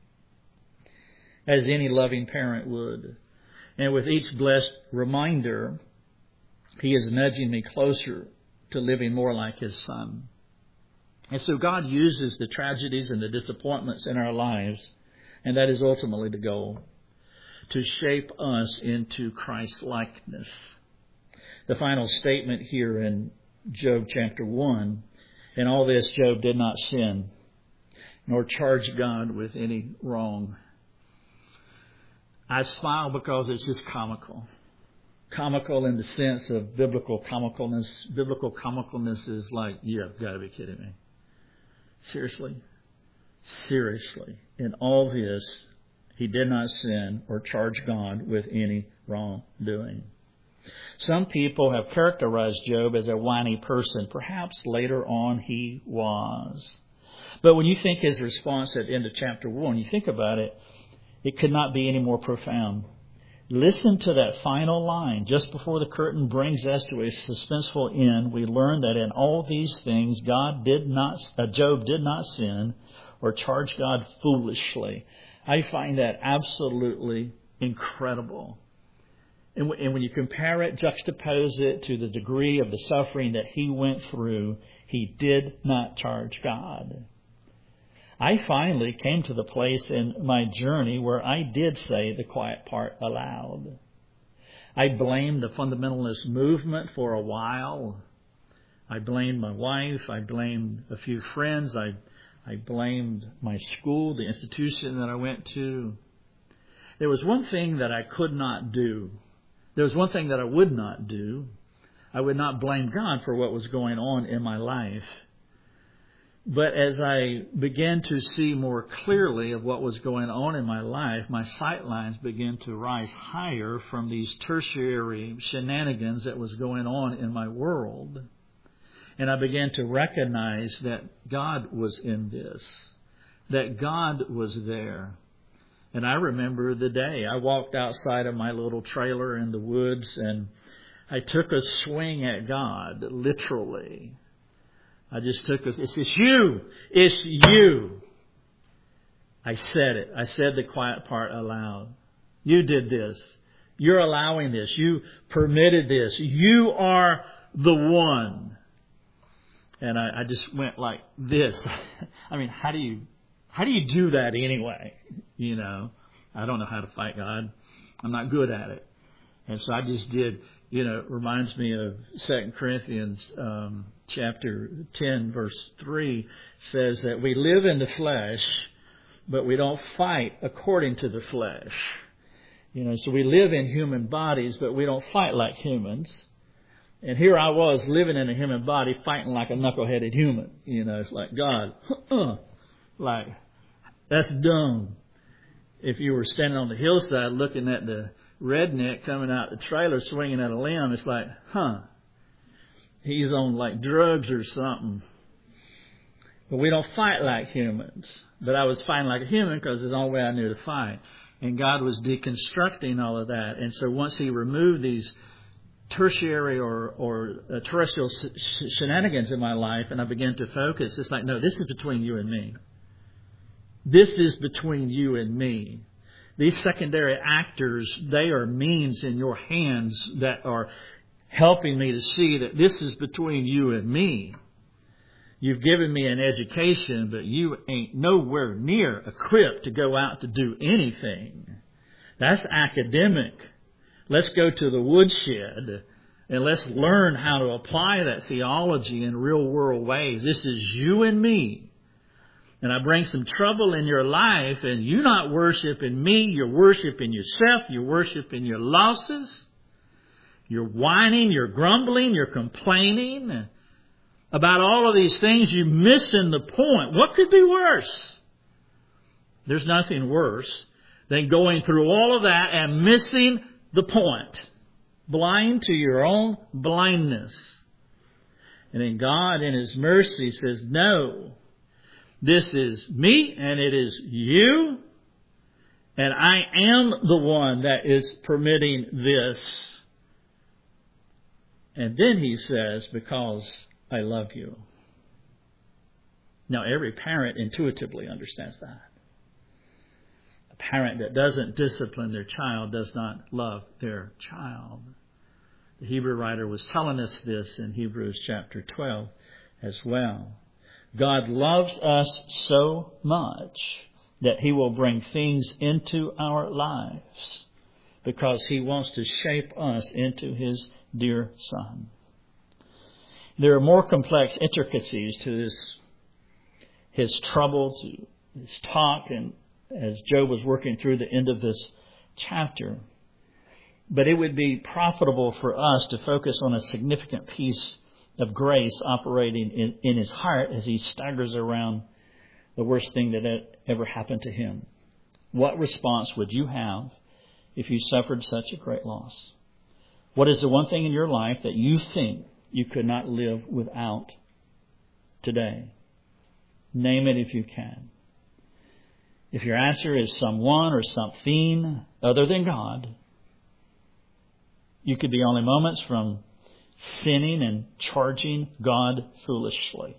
as any loving parent would. And with each blessed reminder, He is nudging me closer to living more like His Son. And so God uses the tragedies and the disappointments in our lives, and that is ultimately the goal, to shape us into Christ-likeness. The final statement here in Job chapter one, in all this Job did not sin, nor charge God with any wrong. I smile because it's just comical. Comical in the sense of biblical comicalness. Biblical comicalness is like, you've got to be kidding me. Seriously? Seriously. In all this, he did not sin or charge God with any wrongdoing. Some people have characterized Job as a whiny person. Perhaps later on he was. But when you think his response at the end of chapter one, you think about it, it could not be any more profound. Listen to that final line. Just before the curtain brings us to a suspenseful end, we learn that in all these things, God did not, uh, Job did not sin or charge God foolishly. I find that absolutely incredible. And, w- and when you compare it, juxtapose it to the degree of the suffering that he went through, he did not charge God. I finally came to the place in my journey where I did say the quiet part aloud. I blamed the fundamentalist movement for a while. I blamed my wife. I blamed a few friends. I, I blamed my school, the institution that I went to. There was one thing that I could not do. There was one thing that I would not do. I would not blame God for what was going on in my life. But as I began to see more clearly of what was going on in my life, my sight lines began to rise higher from these tertiary shenanigans that was going on in my world. And I began to recognize that God was in this, that God was there. And I remember the day I walked outside of my little trailer in the woods and I took a swing at God, literally. I just took a, it's, it's you, it's you. I said it. I said the quiet part aloud. You did this. You're allowing this. You permitted this. You are the one. And I, I just went like this. I mean, how do you, how do you do that anyway? You know, I don't know how to fight God. I'm not good at it. And so I just did. You know, it reminds me of Second Corinthians um, chapter ten, verse three, says that we live in the flesh, but we don't fight according to the flesh. You know, so we live in human bodies, but we don't fight like humans. And here I was living in a human body, fighting like a knuckleheaded human. You know, it's like, God, uh, like, that's dumb. If you were standing on the hillside looking at the redneck coming out the trailer swinging at a limb, it's like, huh, he's on like drugs or something. But we don't fight like humans. But I was fighting like a human because it's the only way I knew to fight. And God was deconstructing all of that. And so once he removed these tertiary or, or uh, terrestrial sh- shenanigans in my life, and I begin to focus, it's like, no, this is between you and me. This is between you and me. These secondary actors, they are means in your hands that are helping me to see that this is between you and me. You've given me an education, but you ain't nowhere near equipped to go out to do anything. That's academic. Let's go to the woodshed and let's learn how to apply that theology in real world ways. This is you and me. And I bring some trouble in your life, and you're not worshiping me, you're worshiping yourself, you're worshiping your losses. You're whining, you're grumbling, you're complaining about all of these things. You're missing the point. What could be worse? There's nothing worse than going through all of that and missing the point. Blind to your own blindness. And then God in His mercy says, no, this is me and it is you. And I am the one that is permitting this. And then He says, because I love you. Now, every parent intuitively understands that. A parent that doesn't discipline their child does not love their child. The Hebrew writer was telling us this in Hebrews chapter twelve as well. God loves us so much that He will bring things into our lives because He wants to shape us into His dear Son. There are more complex intricacies to this, his trouble, to his talk, and as Job was working through the end of this chapter. But it would be profitable for us to focus on a significant piece of grace operating in, in his heart as he staggers around the worst thing that ever happened to him. What response would you have if you suffered such a great loss? What is the one thing in your life that you think you could not live without today? Name it if you can. If your answer is someone or something other than God, you could be only moments from sinning and charging God foolishly.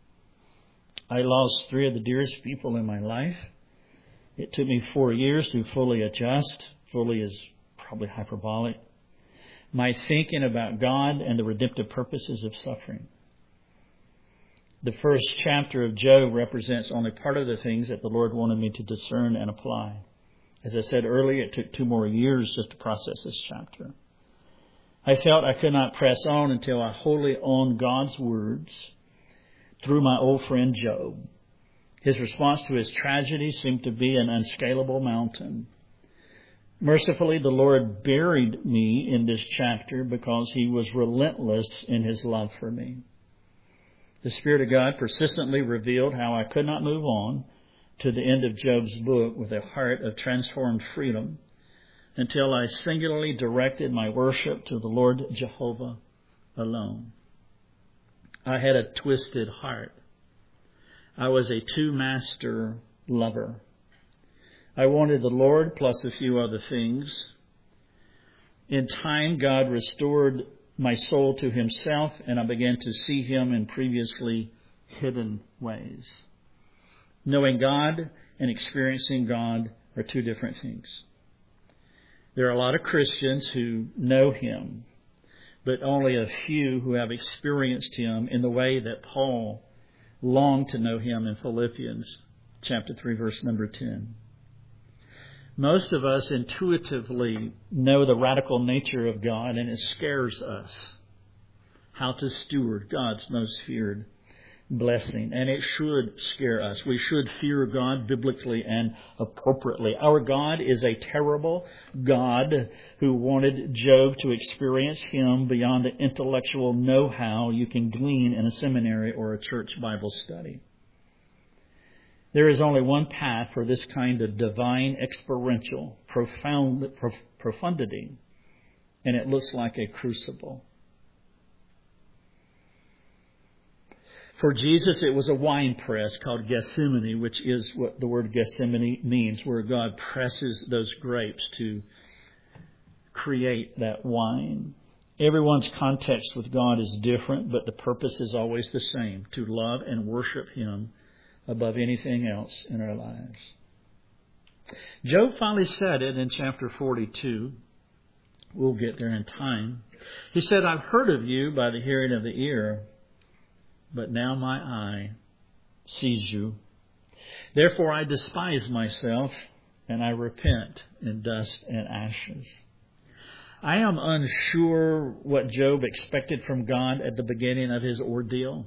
I lost three of the dearest people in my life. It took me four years to fully adjust. Fully is probably hyperbolic. My thinking about God and the redemptive purposes of suffering. The first chapter of Job represents only part of the things that the Lord wanted me to discern and apply. As I said earlier, it took two more years just to process this chapter. I felt I could not press on until I wholly owned God's words through my old friend Job. His response to his tragedy seemed to be an unscalable mountain. Mercifully, the Lord buried me in this chapter because He was relentless in His love for me. The Spirit of God persistently revealed how I could not move on to the end of Job's book with a heart of transformed freedom until I singularly directed my worship to the Lord Jehovah alone. I had a twisted heart. I was a two-master lover. I wanted the Lord plus a few other things. In time, God restored my soul to Himself, and I began to see Him in previously hidden ways. Knowing God and experiencing God are two different things. There are a lot of Christians who know Him, but only a few who have experienced Him in the way that Paul longed to know Him in Philippians chapter three, verse number ten. Most of us intuitively know the radical nature of God, and it scares us how to steward God's most feared blessing. And it should scare us. We should fear God biblically and appropriately. Our God is a terrible God who wanted Job to experience Him beyond the intellectual know-how you can glean in a seminary or a church Bible study. There is only one path for this kind of divine experiential profound, prof, profundity, and it looks like a crucible. For Jesus, it was a wine press called Gethsemane, which is what the word Gethsemane means, where God presses those grapes to create that wine. Everyone's context with God is different, but the purpose is always the same, to love and worship Him above anything else in our lives. Job finally said it in chapter forty-two. We'll get there in time. He said, I've heard of you by the hearing of the ear, but now my eye sees you. Therefore I despise myself, and I repent in dust and ashes. I am unsure what Job expected from God at the beginning of his ordeal.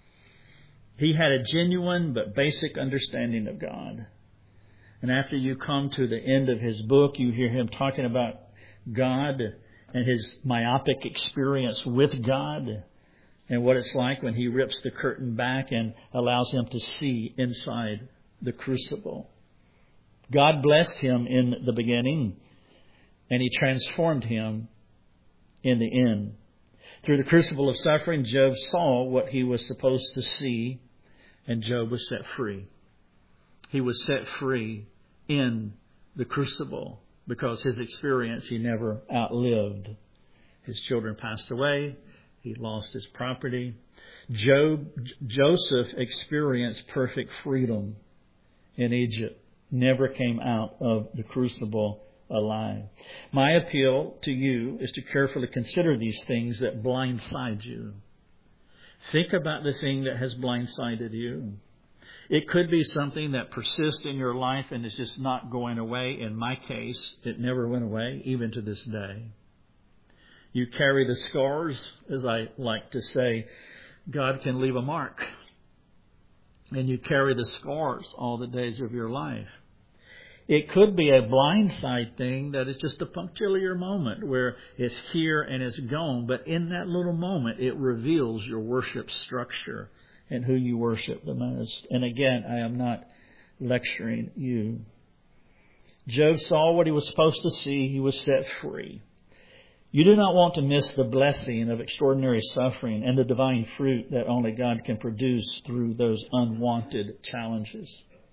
He had a genuine but basic understanding of God. And after you come to the end of his book, you hear him talking about God and his myopic experience with God and what it's like when He rips the curtain back and allows him to see inside the crucible. God blessed him in the beginning, and He transformed him in the end. Through the crucible of suffering, Job saw what he was supposed to see, and Job was set free. He was set free in the crucible because his experience he never outlived. His children passed away. He lost his property. Job, Joseph experienced perfect freedom in Egypt. Never came out of the crucible alive. My appeal to you is to carefully consider these things that blindside you. Think about the thing that has blindsided you. It could be something that persists in your life and is just not going away. In my case, it never went away, even to this day. You carry the scars, as I like to say. God can leave a mark. And you carry the scars all the days of your life. It could be a blindside thing that is just a punctiliar moment where it's here and it's gone. But in that little moment, it reveals your worship structure and who you worship the most. And again, I am not lecturing you. Job saw what he was supposed to see. He was set free. You do not want to miss the blessing of extraordinary suffering and the divine fruit that only God can produce through those unwanted challenges.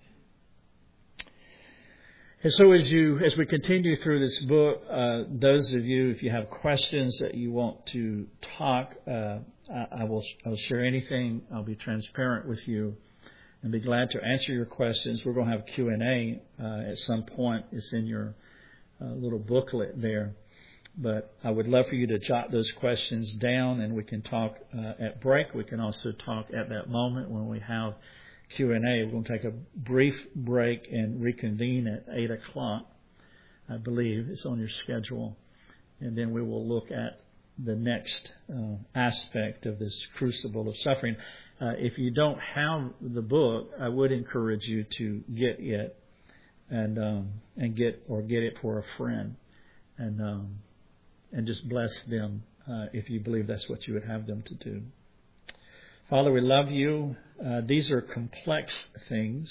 And so as you, as we continue through this book, uh, those of you, if you have questions that you want to talk, uh, I, I will I'll share anything. I'll be transparent with you and be glad to answer your questions. We're going to have Q and A uh, at some point. It's in your uh, little booklet there. But I would love for you to jot those questions down, and we can talk uh, at break. We can also talk at that moment when we have Q and A. We're going to take a brief break and reconvene at eight o'clock, I believe. It's on your schedule. And then we will look at the next uh, aspect of this crucible of suffering. Uh, if you don't have the book, I would encourage you to get it and um, and get or get it for a friend and um, and just bless them uh, if you believe that's what you would have them to do. Father, we love you. Uh, these are complex things.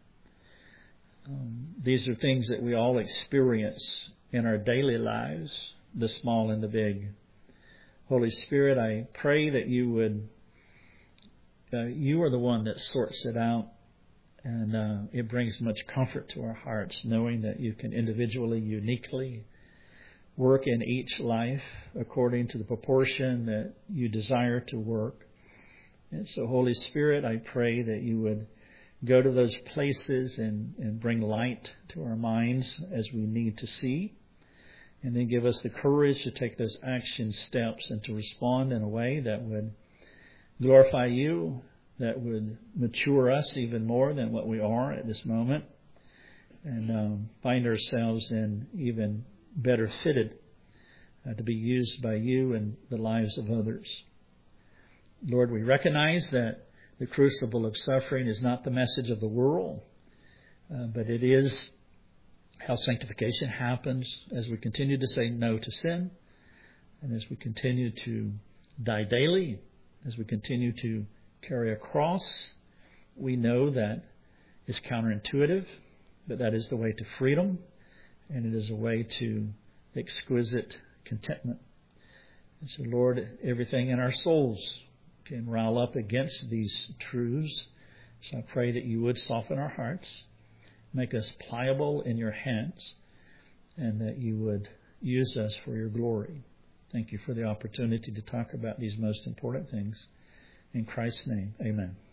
Um, these are things that we all experience in our daily lives, the small and the big. Holy Spirit, I pray that you would, uh, you are the one that sorts it out, and uh, it brings much comfort to our hearts, knowing that you can individually, uniquely work in each life according to the proportion that you desire to work. And so, Holy Spirit, I pray that you would go to those places and, and bring light to our minds as we need to see. And then give us the courage to take those action steps and to respond in a way that would glorify you, that would mature us even more than what we are at this moment, and um, find ourselves in even better fitted uh, to be used by you in the lives of others. Lord, we recognize that the crucible of suffering is not the message of the world, uh, but it is how sanctification happens as we continue to say no to sin, and as we continue to die daily, as we continue to carry a cross. We know that it's counterintuitive, but that is the way to freedom, and it is a way to exquisite contentment. And so, Lord, everything in our souls can rile up against these truths. So I pray that you would soften our hearts, make us pliable in your hands, and that you would use us for your glory. Thank you for the opportunity to talk about these most important things. In Christ's name, amen.